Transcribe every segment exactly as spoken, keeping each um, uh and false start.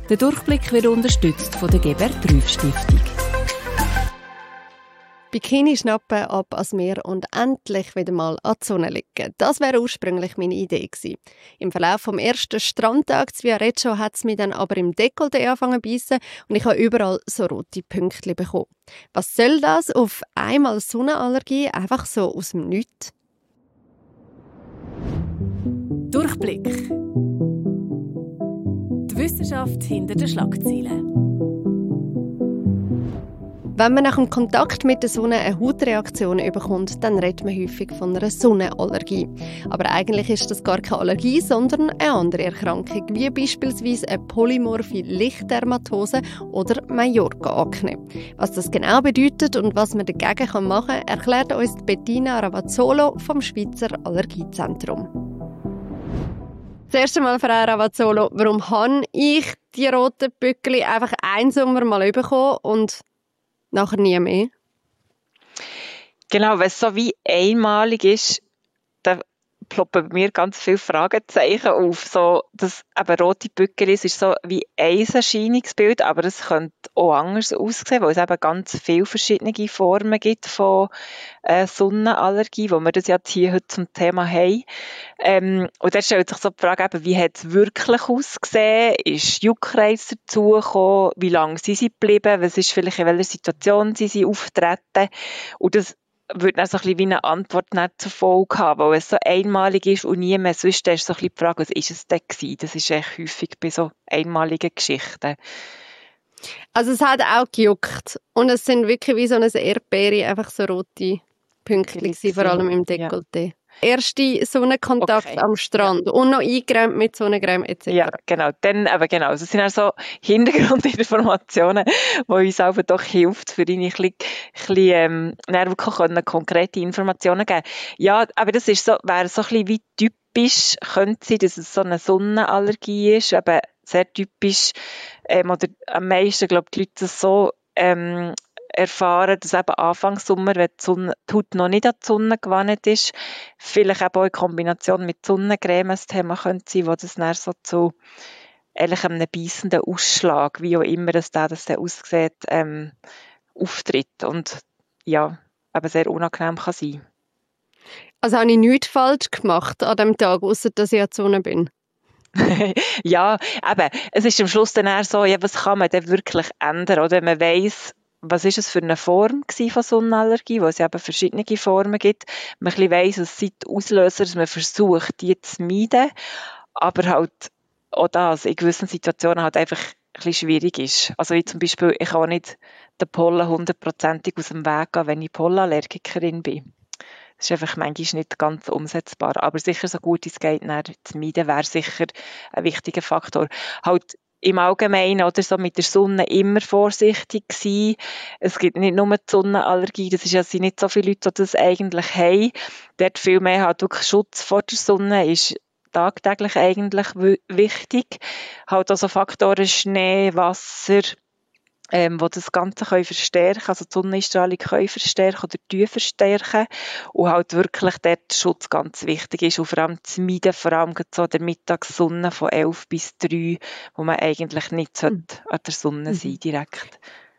Der Durchblick wird unterstützt von der Gebert Rüff Stiftung. Bikini schnappen, ab ans Meer und endlich wieder mal an die Sonne liegen. Das wäre ursprünglich meine Idee gewesen. Im Verlauf vom ersten Strandtag zu Viareggio hat es mich dann aber im Dekolleté angefangen zu beißen und ich habe überall so rote Pünktchen bekommen. Was soll das? Auf einmal Sonnenallergie, einfach so aus dem Nichts? Durchblick. Die Wissenschaft hinter den Schlagzeilen. Wenn man nach dem Kontakt mit der Sonne eine Hautreaktion bekommt, dann redet man häufig von einer Sonnenallergie. Aber eigentlich ist das gar keine Allergie, sondern eine andere Erkrankung, wie beispielsweise eine polymorphe Lichtdermatose oder Mallorca-Akne. Was das genau bedeutet und was man dagegen machen kann, erklärt uns Bettina Ravazzolo vom Schweizer Allergiezentrum. Zuerst einmal, Frau Ravazzolo, warum habe ich die roten Pückeli einfach einen Sommer mal bekommen und nachher nie mehr? Genau, wenn es so wie einmalig ist, dann ploppen bei mir ganz viele Fragezeichen auf. So, das eben rote Pückeli ist so wie ein Erscheinungsbild, aber es könnte auch anders aussehen, weil es eben ganz viele verschiedene Formen gibt von äh, Sonnenallergie, wo wir das ja hier heute zum Thema haben. Ähm, und dann stellt sich so die Frage, eben, wie hat es wirklich ausgesehen? Ist Juckreiz dazugekommen? Wie lange sind sie geblieben? Was ist vielleicht in welcher Situation sind sie auftreten? Und das würde dann so ein bisschen wie eine Antwort nicht zur Folge haben, weil es so einmalig ist und nie mehr sonst, ist so ein bisschen die Frage, was ist es denn gewesen? Das ist echt häufig bei so einmaligen Geschichten. Also es hat auch gejuckt und es sind wirklich wie so eine Erdbeere, einfach so rote Pünktchen, vor allem im Dekolleté. Ja. Erste Sonnenkontakt okay. am Strand ja. und noch eingeräumt mit Sonnencreme et cetera. Ja, genau. Dann, aber genau. Das sind also Hintergrundinformationen, die uns auch doch hilft, für ihn ein bisschen, ein bisschen ähm, wirklich können, konkrete Informationen geben. Ja, aber das ist so, wäre so ein bisschen wie typisch, könnte sein, dass es so eine Sonnenallergie ist, eben sehr typisch, ähm, oder am meisten, glaube ich, die Leute das so ähm, erfahren, dass eben Anfang Sommer, wenn die, Sonne, die Haut noch nicht an die Sonne gewandt ist, vielleicht eben auch in Kombination mit Sonnencreme ein Thema könnte sein, wo das dann so zu eigentlich einem beissenden Ausschlag, wie auch immer das da das dann aussieht, ähm, auftritt und ja, eben sehr unangenehm kann sein. Also habe ich nichts falsch gemacht an dem Tag, ausser dass ich an der Sonne bin? Ja, eben, es ist am Schluss dann eher so, ja, was kann man denn wirklich ändern, oder? Man weiss, was ist es für eine Form von Sonnenallergie, wo es eben verschiedene Formen gibt. Man ein bisschen weiss, es sind die Auslöser, dass man versucht, die zu meiden, aber halt auch das in gewissen Situationen halt einfach ein bisschen schwierig ist. Also wie zum Beispiel, ich kann auch nicht den Pollen hundertprozentig aus dem Weg gehen, wenn ich Pollenallergikerin bin. Das ist einfach manchmal nicht ganz umsetzbar. Aber sicher, so gut es geht, zu meiden, wäre sicher ein wichtiger Faktor. Halt im Allgemeinen oder so mit der Sonne immer vorsichtig sein. Es gibt nicht nur die Sonnenallergie, das ist ja sind nicht so viele Leute, die das eigentlich haben. Dort viel mehr halt wirklich Schutz vor der Sonne ist tagtäglich eigentlich wichtig. Halt also Faktoren Schnee, Wasser, Ähm, die das Ganze können verstärken, also die Sonneneinstrahlung können verstärken oder die verstärken und halt wirklich dort der Schutz ganz wichtig ist und vor allem zu meiden, vor allem so der Mittagssonne von elf bis drei, wo man eigentlich nicht mhm. an der Sonne sein mhm. direkt.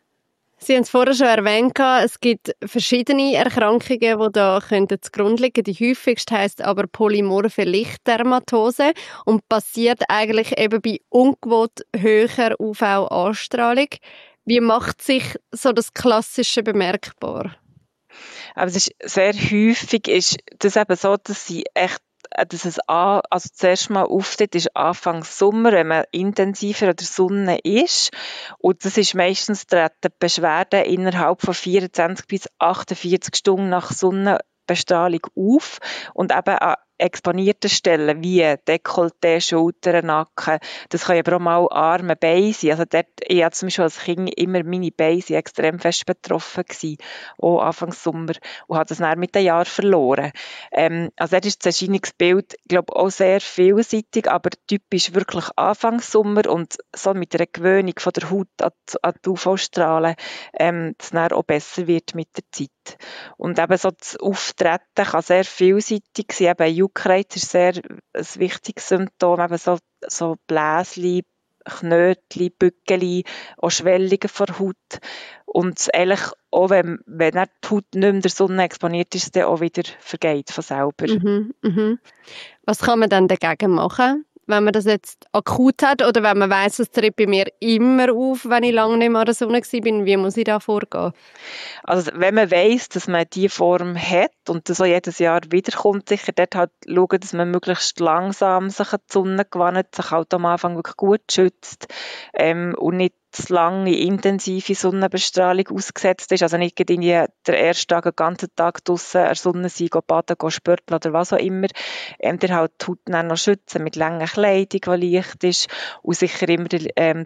Sie haben es vorher schon erwähnt, es gibt verschiedene Erkrankungen, die da zugrunde liegen. Die häufigste heisst aber polymorphe Lichtdermatose und passiert eigentlich eben bei ungewohnt höherer U V-Anstrahlung. Wie macht sich so das Klassische bemerkbar? Aber es ist sehr häufig ist das eben so, dass sie echt dass es an, also zuerst mal auftritt, ist Anfang Sommer, wenn man intensiver an der Sonne ist. Und das ist meistens treten Beschwerden innerhalb von vierundzwanzig bis achtundvierzig Stunden nach Sonnenbestrahlung auf und eben an exponierten Stellen wie Dekolleté, Schultern, Nacken. Das können aber auch mal Arme, Beine sein. Also dort, ich hatte zum Beispiel als Kind immer meine Beine extrem fest betroffen gewesen, auch Anfang Sommer, und habe das dann mit den Jahren verloren. Ähm, also dort ist das Erscheinungsbild, ich glaube, auch sehr vielseitig, aber typisch wirklich Anfang Sommer und so mit einer Gewöhnung von der Haut an die, an die U V-Strahlen, ähm, dass es dann auch besser wird mit der Zeit. Und eben so das Auftreten kann sehr vielseitig sein. Eben Juckreiz ist sehr ein wichtiges Symptom, eben so, so Bläschen, Knötchen, Bückeli, auch Schwellungen vor der Haut. Und eigentlich auch, wenn, wenn dann die Haut nicht mehr der Sonne exponiert ist, dann auch wieder vergeht von selber. Mhm, mhm. Was kann man dann dagegen machen, wenn man das jetzt akut hat oder wenn man weiss, es tritt bei mir immer auf, wenn ich lange nicht mehr an der Sonne war? Wie muss ich da vorgehen? Also wenn man weiss, dass man diese Form hat und das auch jedes Jahr wiederkommt, sicher dort halt schauen, dass man möglichst langsam sich an die Sonne gewöhnt, sich halt am Anfang wirklich gut schützt ähm, und nicht zu lange intensive Sonnenbestrahlung ausgesetzt ist. Also nicht gerade in der ersten Tag den ganzen Tag draussen an der Sonne sein, gehen baden, gehen spörteln oder was auch immer. Ähm, der halt die Haut dann noch schützen mit langen Kleidung, die leicht ist und sicher immer den ähm,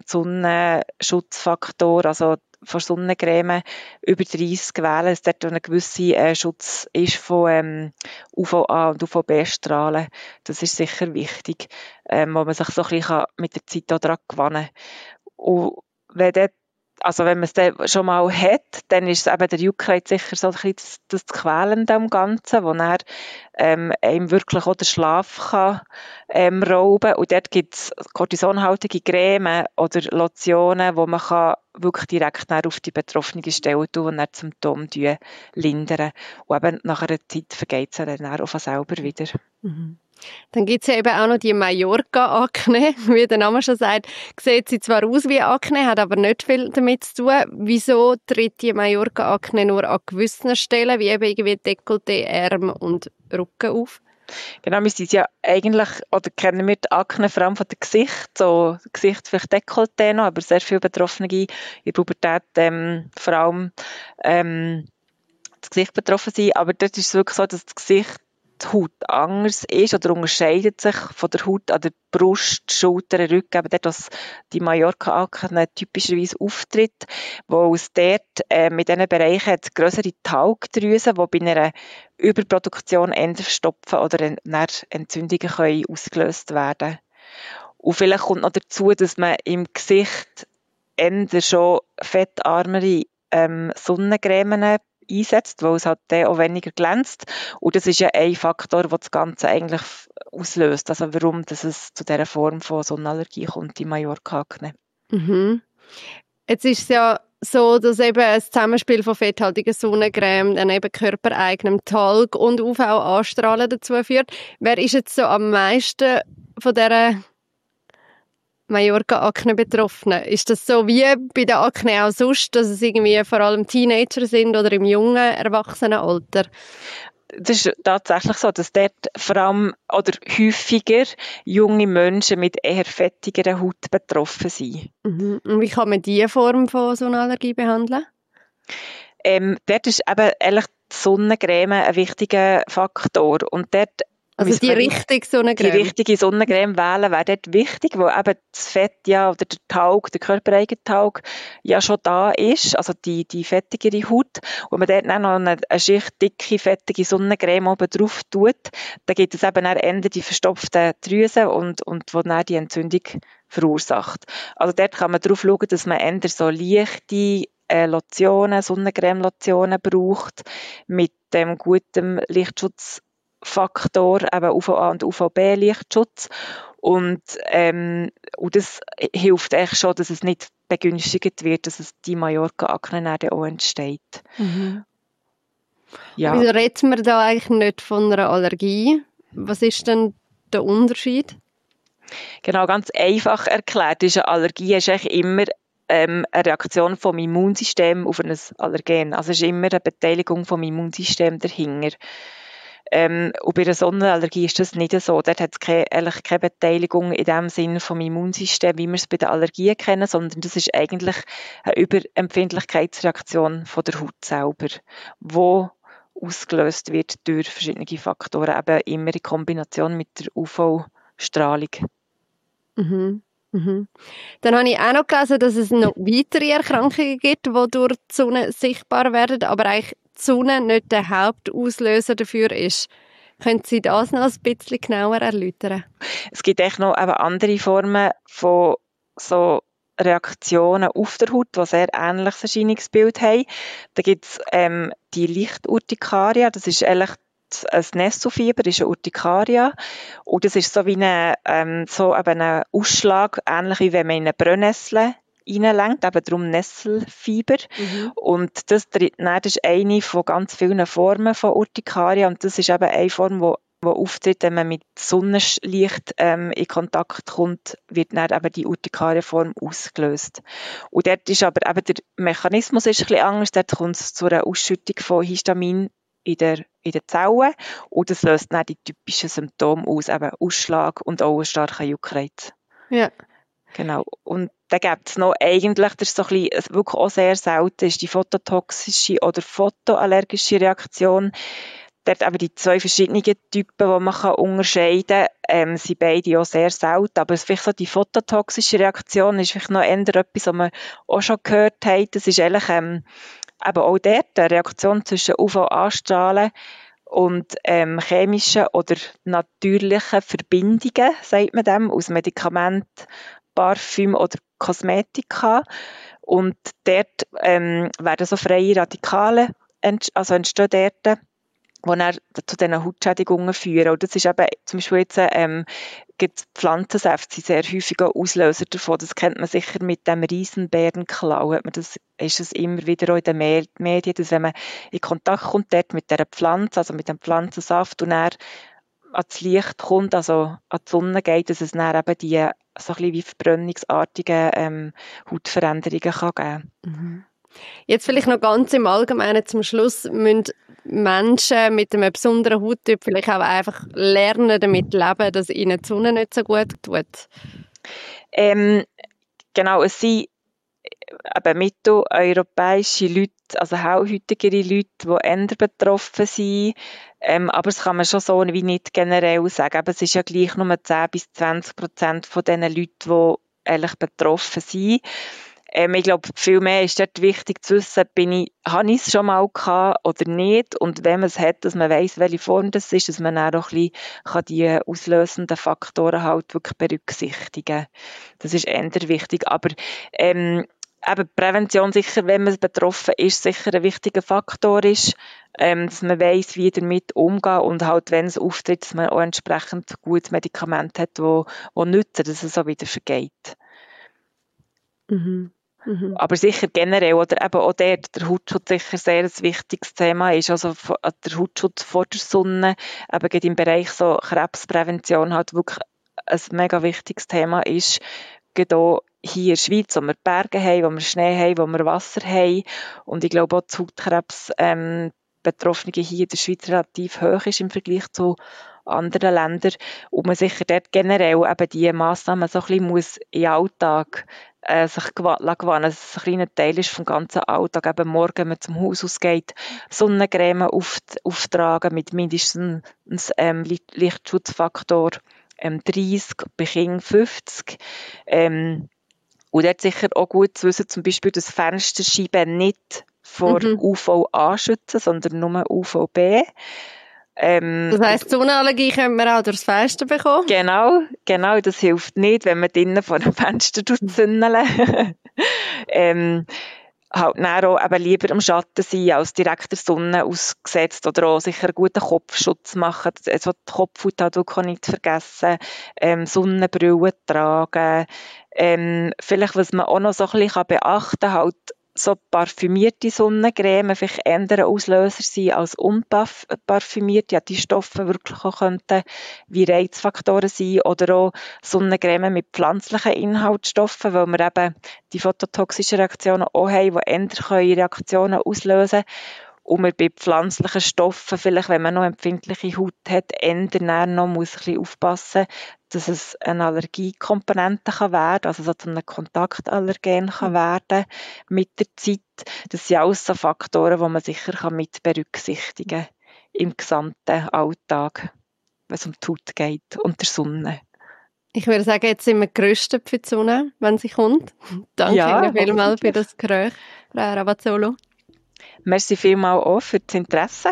Sonnenschutzfaktor, also von Sonnencreme über dreißig wählen, dass dort ein gewisser äh, Schutz ist von ähm, U V A und U V B-Strahlen. Das ist sicher wichtig, ähm, wo man sich so ein bisschen mit der Zeit auch daran gewöhnen kann. Und wenn dort, also wenn man es dann schon mal hat, dann ist es eben der Juckreiz sicher so ein bisschen das, das Quälende am Ganzen, wo er ähm, einem wirklich auch den Schlaf kann, ähm, rauben. Und dort gibt es kortisonhaltige Creme oder Lotionen, wo man kann wirklich direkt auf die betroffene Stelle tun und dann die Symptome lindern. Und eben nach einer Zeit vergeht es dann auch von selber wieder. Mhm. Dann gibt es ja eben auch noch die Mallorca-Akne, wie der Name schon sagt. Sieht sie zwar aus wie Akne, hat aber nicht viel damit zu tun. Wieso tritt die Mallorca-Akne nur an gewissen Stellen, wie eben irgendwie Dekolleté, Arm und Rücken auf? Genau, wir sind ja eigentlich, oder kennen wir die Akne vor allem von dem Gesicht, so Gesicht vielleicht Dekolleté noch, aber sehr viele Betroffene in der Pubertät ähm, vor allem ähm, das Gesicht betroffen sind. Aber dort ist es wirklich so, dass das Gesicht die Haut anders ist oder unterscheidet sich von der Haut an der Brust, Schulter, Rücken, eben dort, was die Mallorca-Akne typischerweise auftritt, wo aus dort äh, mit diesen Bereichen hat grössere Talgdrüsen, die bei einer Überproduktion eher verstopfen oder en- Entzündungen können ausgelöst werden. Und vielleicht kommt noch dazu, dass man im Gesicht eher schon fettarmere ähm, Sonnencremen einsetzt, weil es halt dann auch weniger glänzt. Und das ist ja ein Faktor, der das Ganze eigentlich auslöst. Also warum dass es zu dieser Form von Sonnenallergie kommt, die Mallorca-Akne. Mhm. Jetzt ist es ja so, dass eben ein Zusammenspiel von fetthaltiger Sonnencreme, dann eben körpereigenem Talg und U V-Anstrahlen dazu führt. Wer ist jetzt so am meisten von dieser Mallorca-Akne betroffenen? Ist das so wie bei der Akne auch sonst, dass es irgendwie vor allem Teenager sind oder im jungen Erwachsenenalter? Das ist tatsächlich so, dass dort vor allem oder häufiger junge Menschen mit eher fettigerer Haut betroffen sind. Mhm. Und wie kann man diese Form von Sonnenallergie behandeln? Ähm, dort ist eben ehrlich die Sonnencreme ein wichtiger Faktor. Und dort Also die richtige Sonnencreme? Die richtige Sonnencreme wählen wäre dort wichtig, weil eben das Fett ja, oder der Talg, der körpereigene Talg ja schon da ist, also die, die fettigere Haut. Und man dort dann noch eine, eine Schicht dicke, fettige Sonnencreme oben drauf tut, dann gibt es eben dann eher die verstopften Drüsen und, und wo dann die Entzündung verursacht. Also dort kann man darauf schauen, dass man eher so leichte äh, Lotionen, Sonnencreme-Lotionen braucht, mit dem guten Lichtschutz Faktor, eben U V A und U V B-Lichtschutz. Und, ähm, und das hilft echt schon, dass es nicht begünstigt wird, dass es die Mallorca-Akne dann auch entsteht. Mhm. Ja. Wieso reden wir da eigentlich nicht von einer Allergie? Was ist denn der Unterschied? Genau, ganz einfach erklärt ist eine Allergie ist eigentlich immer ähm, eine Reaktion vom Immunsystem auf ein Allergen. Also es ist immer eine Beteiligung vom Immunsystem dahinter. Ähm, und bei einer Sonnenallergie ist das nicht so. Dort hat es keine, eigentlich keine Beteiligung in dem Sinne vom Immunsystem, wie wir es bei den Allergien kennen, sondern das ist eigentlich eine Überempfindlichkeitsreaktion von der Haut selber, die ausgelöst wird durch verschiedene Faktoren, eben immer in Kombination mit der U V-Strahlung. Mhm. Mhm. Dann habe ich auch noch gelesen, dass es noch weitere Erkrankungen gibt, die durch die Sonne sichtbar werden, aber eigentlich die Sonne nicht der Hauptauslöser dafür ist. Können Sie das noch ein bisschen genauer erläutern? Es gibt echt noch eben andere Formen von so Reaktionen auf der Haut, die sehr ähnliches Erscheinungsbild haben. Da gibt es ähm, die Lichturtikaria, das ist eigentlich ein Nesselfieber, das ist eine Urtikaria. Und das ist so wie eine, ähm, so eben ein Ausschlag, ähnlich wie wenn man in eine Brennnessel reinlenkt, eben darum Nesselfieber. Mhm. Und das, das ist eine von ganz vielen Formen von Urtikaria. Und das ist eben eine Form, die die auftritt, wenn man mit Sonnenlicht ähm, in Kontakt kommt, wird dann eben die Urtikaria-Form ausgelöst. Und dort ist aber eben der Mechanismus ist ein bisschen anders. Dort kommt es zu einer Ausschüttung von Histamin in der, in den Zellen und das löst dann die typischen Symptome aus, eben Ausschlag und auch einen starken Juckreiz. Ja. Genau. Und dann gibt es noch eigentlich, das ist so ein bisschen, wirklich auch sehr selten, ist die phototoxische oder photoallergische Reaktion. Dort eben die zwei verschiedenen Typen, die man unterscheiden kann, ähm, sind beide auch sehr selten. Aber vielleicht so die phototoxische Reaktion ist vielleicht noch eher etwas, was wir auch schon gehört haben. Das ist eigentlich ähm, eben auch dort eine Reaktion zwischen U V-Anstrahlen und ähm, chemischen oder natürlichen Verbindungen, sagt man dem, aus Medikamenten, Parfüm oder Kosmetika. Und dort ähm, werden so freie Radikale ent- also entstehen dort, die dann zu diesen Hautschädigungen führen. Und das ist eben zum Beispiel jetzt, ähm, gibt Pflanzensäfte, sind sehr häufig auch Auslöser davon. Das kennt man sicher mit dem Riesenbeerenklau. Hat man das, ist es immer wieder auch in den Medien, dass wenn man in Kontakt kommt dort mit dieser Pflanze, also mit dem Pflanzensaft und dann ans Licht kommt, also an die Sonne geht, dass es dann eben die so ein bisschen wie verbrennungsartige ähm, Hautveränderungen kann geben. Mhm. Jetzt vielleicht noch ganz im Allgemeinen zum Schluss, müssen Menschen mit einem besonderen Hauttyp vielleicht auch einfach lernen, damit leben, dass ihnen die Sonne nicht so gut tut? Ähm, genau, es sind eben mitteleuropäische Leute, also hellhäutigere Leute, die eher betroffen sind. Ähm, aber das kann man schon so wie nicht generell sagen. Aber es ist ja gleich nur zehn bis zwanzig Prozent von den Leuten, die eigentlich betroffen sind. Ähm, ich glaube, viel mehr ist dort wichtig zu wissen, bin ich, habe ich es schon mal gehabt oder nicht? Und wenn man es hat, dass man weiss, welche Form das ist, dass man dann auch ein bisschen die auslösenden Faktoren halt wirklich berücksichtigen kann. Das ist eher wichtig. Aber ähm, eben Prävention sicher, wenn man betroffen ist, sicher ein wichtiger Faktor ist, ähm, dass man weiss, wie damit umgehen und halt, wenn es auftritt, dass man auch entsprechend gutes Medikament hat, das nützen, dass es so wieder vergeht. Mhm. Mhm. Aber sicher generell, oder eben auch dort, der Hautschutz sicher sehr ein wichtiges Thema ist, also der Hautschutz vor der Sonne, eben gerade im Bereich so Krebsprävention halt wirklich ein mega wichtiges Thema ist, gerade auch hier in der Schweiz, wo wir Berge haben, wo wir Schnee haben, wo wir Wasser haben und ich glaube auch, dass Hautkrebs ähm, Betroffene hier in der Schweiz relativ hoch ist im Vergleich zu anderen Ländern und man sicher dort generell eben diese Massnahmen so ein bisschen muss in den Alltag äh, sich gewöhnen, dass es ein kleiner Teil ist vom ganzen Alltag, eben morgen, wenn man zum Haus ausgeht, Sonnencreme auf, auftragen mit mindestens ähm, Lichtschutzfaktor ähm, dreißig, bei Kindern fünfzig. Ähm, und dort sicher auch gut zu wissen, zum Beispiel, dass Fensterscheiben nicht vor mhm. U V A schützen, sondern nur U V B. Ähm, das heisst, Sonnenallergie könnte man auch durchs Fenster bekommen? Genau, genau, das hilft nicht, wenn man drinnen vor dem Fenster zündeln. ähm, halt dann auch eben lieber am Schatten sein, als direkt der Sonne ausgesetzt oder auch sicher einen guten Kopfschutz machen, also die Kopfhaut halt auch nicht vergessen, ähm, Sonnenbrille tragen, ähm, vielleicht, was man auch noch so ein bisschen beachten kann, halt so parfümierte Sonnencreme vielleicht eher ein Auslöser sein als unparfümierte, ja, die Stoffe wirklich auch könnten wie Reizfaktoren sein oder auch Sonnencreme mit pflanzlichen Inhaltsstoffen, weil wir eben die phototoxischen Reaktionen auch haben, die eher Reaktionen auslösen können. Und man bei pflanzlichen Stoffen, vielleicht wenn man noch empfindliche Haut hat, eher noch muss ein bisschen aufpassen, dass es eine Allergiekomponente kann werden, also so zu einem Kontaktallergen kann werden mit der Zeit. Das sind alles so Faktoren, die man sicher kann mit berücksichtigen kann im gesamten Alltag, wenn es um die Haut geht und der Sonne. Ich würde sagen, jetzt sind wir gerüstet für die Sonne, wenn sie kommt. Danke ja, Ihnen vielmals für das Gespräch, Frau Ravazzolo. Merci vielmals auch für das Interesse.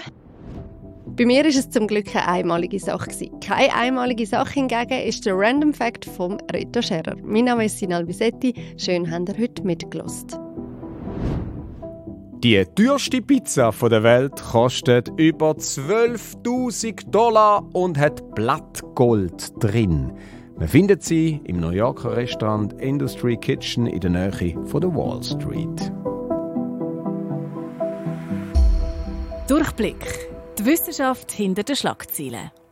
Bei mir war es zum Glück eine einmalige Sache. Keine einmalige Sache hingegen ist der Random Fact von Reto Scherer. Mein Name ist Sinal Bisetti. Schön, habt ihr heute mitgehört. Die teuerste Pizza der Welt kostet über zwölftausend Dollar und hat Blattgold drin. Man findet sie im New Yorker Restaurant Industry Kitchen in der Nähe von der Wall Street. Durchblick. Die Wissenschaft hinter den Schlagzeilen.